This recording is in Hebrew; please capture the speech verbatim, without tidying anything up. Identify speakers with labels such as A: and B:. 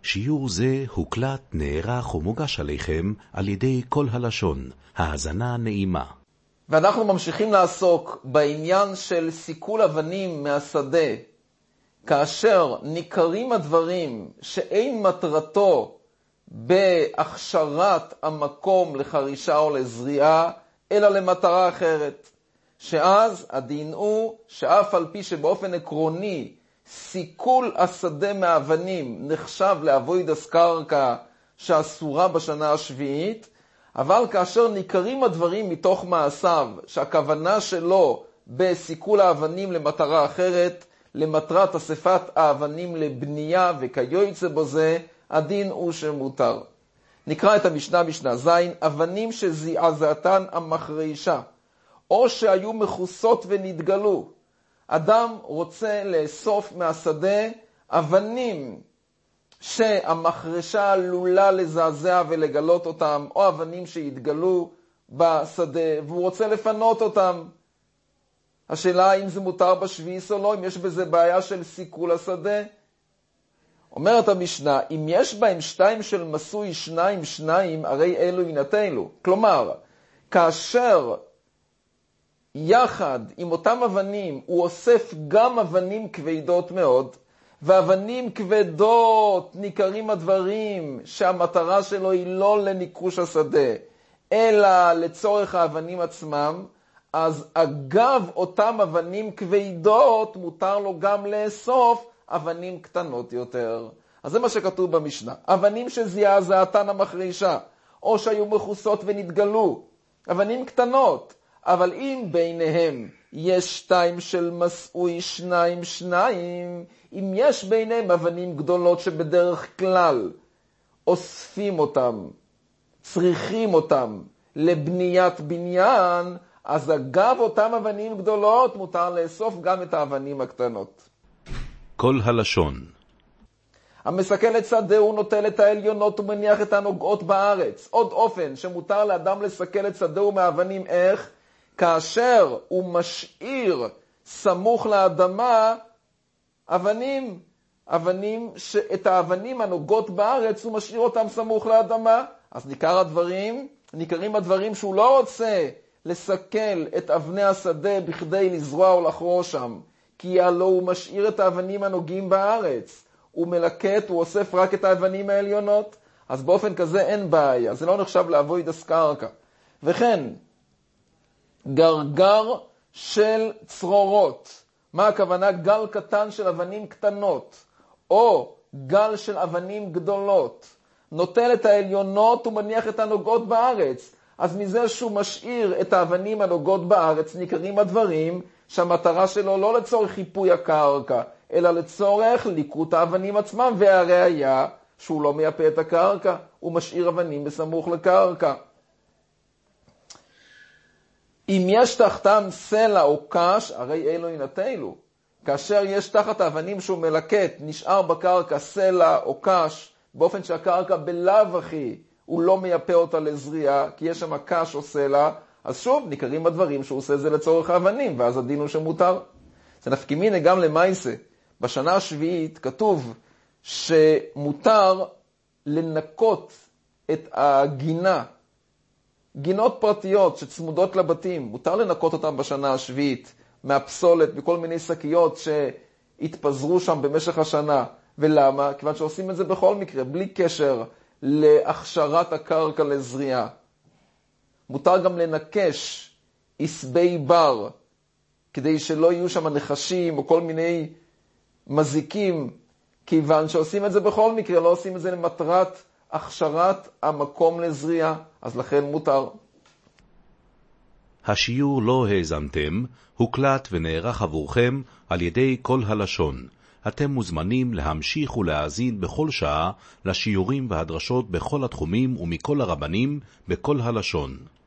A: שיעור זה הוקלט, נערך ומוגש עליכם על ידי כל הלשון. האזנה נעימה.
B: ואנחנו ממשיכים לעסוק בעניין של סיכול אבנים מהשדה, כאשר ניכרים הדברים שאין מטרתו בהכשרת המקום לחרישה או לזריעה, אלא למטרה אחרת. שאז הדין הוא שאף על פי שבאופן עקרוני סיכול השדה מהאבנים נחשב לעבודת קרקע שאסורה בשנה השביעית, אבל כאשר ניכרים הדברים מתוך מעשיו שהכוונה שלו בסיכול האבנים למטרה אחרת, למטרת אספת האבנים לבנייה וכיוצא בזה, הדין הוא שמותר. נקרא את המשנה, משנה זין. אבנים שזעזעתן המחרישה או שהיו מכוסות ונתגלו. אדם רוצה לאסוף מהשדה אבנים שהמחרשה עלולה לזעזע ולגלות אותם, או אבנים שהתגלו בשדה והוא רוצה לפנות אותם. השאלה האם זה מותר בשביעיס או לא, אם יש בזה בעיה של סיכול השדה. אומרת המשנה, אם יש בהם שתיים של מסוי שניים שניים, הרי אלו ינטלו. כלומר, כאשר יחד עם אותם אבנים הוא אוסף גם אבנים כבדות מאוד, ואבנים כבדות ניכרים הדברים שהמטרה שלו היא לא לניקוש השדה, אלא לצורך האבנים עצמם, אז אגב אותם אבנים כבדות מותר לו גם לאסוף אבנים קטנות יותר. אז זה מה שכתוב במשנה. אבנים שזעזעתן המחרישה, או שהיו מכוסות ונתגלו, אבנים קטנות, אבל אם ביניהם יש שתיים של מסוי שניים שניים, אם יש ביניהם אבנים גדולות שבדרך כלל אוספים אותם, צריכים אותם לבניית בניין, אז אגב אותם אבנים גדולות מותר לאסוף גם את האבנים הקטנות.
A: כל הלשון.
B: המסכל את שדה הוא נוטל את העליונות ומניח את הנוגעות בארץ. עוד אופן שמותר לאדם לסכל את שדה מהאבנים, איך? כאשר הוא משאיר סמוך לאדמה אבנים, אבנים שאת האבנים הנוגעות בארץ הוא משאיר אותם סמוך לאדמה. אז ניכר הדברים, ניכרים הדברים שהוא לא רוצה לסכל את אבני השדה בכדי לזרוע או לחרוש שם, כי הלא הוא משאיר את האבנים הנוגעים בארץ, הוא מלקט, הוא אוסף רק את האבנים העליונות, אז באופן כזה אין בעיה, זה לא נחשב לעבודת קרקע. וכן, גרגר של צרורות, מה הכוונה? גל קטן של אבנים קטנות, או גל של אבנים גדולות, נוטל את העליונות ומניח את הנוגעות בארץ, אז מזה שהוא משאיר את האבנים הנוגעות בארץ, ניכרים הדברים שהמטרה שלו לא לצורך חיפוי הקרקע, אלא לצורך ליקוט האבנים עצמם, והראיה שהוא לא מייפה את הקרקע, הוא משאיר אבנים בסמוך לקרקע. אם יש תחתם סלע או קש, הרי אלו ינטלו. כאשר יש תחת האבנים שהוא מלקט, נשאר בקרקע סלע או קש, באופן שהקרקע בלאו הכי הוא לא מייפה אותה לזריעה, כי יש שם קש או סלע, אז שוב ניכרים הדברים שהוא עושה זה לצורך האבנים, ואז הדין הוא שמותר. זה נפקא מינה גם למעשה. בשנה השביעית כתוב שמותר לנקות את הגינה, גינות פרטיות שצמודות לבתים, מותר לנקות אותם בשנה השביעית, מהפסולת, בכל מיני שקיות שהתפזרו שם במשך השנה. ולמה? כיוון שעושים את זה בכל מקרה, בלי קשר להכשרת הקרקע לזריעה. מותר גם לנקש עשבי בר, כדי שלא יהיו שם נחשים או כל מיני מזיקים, כיוון שעושים את זה בכל מקרה, לא עושים את זה למטרת הכשרת המקום לזריעה, אז לכן מותר.
A: השיעור לא האזנתם, הוקלט ונערך עבורכם על ידי כל הלשון. אתם מוזמנים להמשיך ולהאזין בכל שעה לשיעורים והדרשות בכל התחומים ומכל הרבנים בכל הלשון.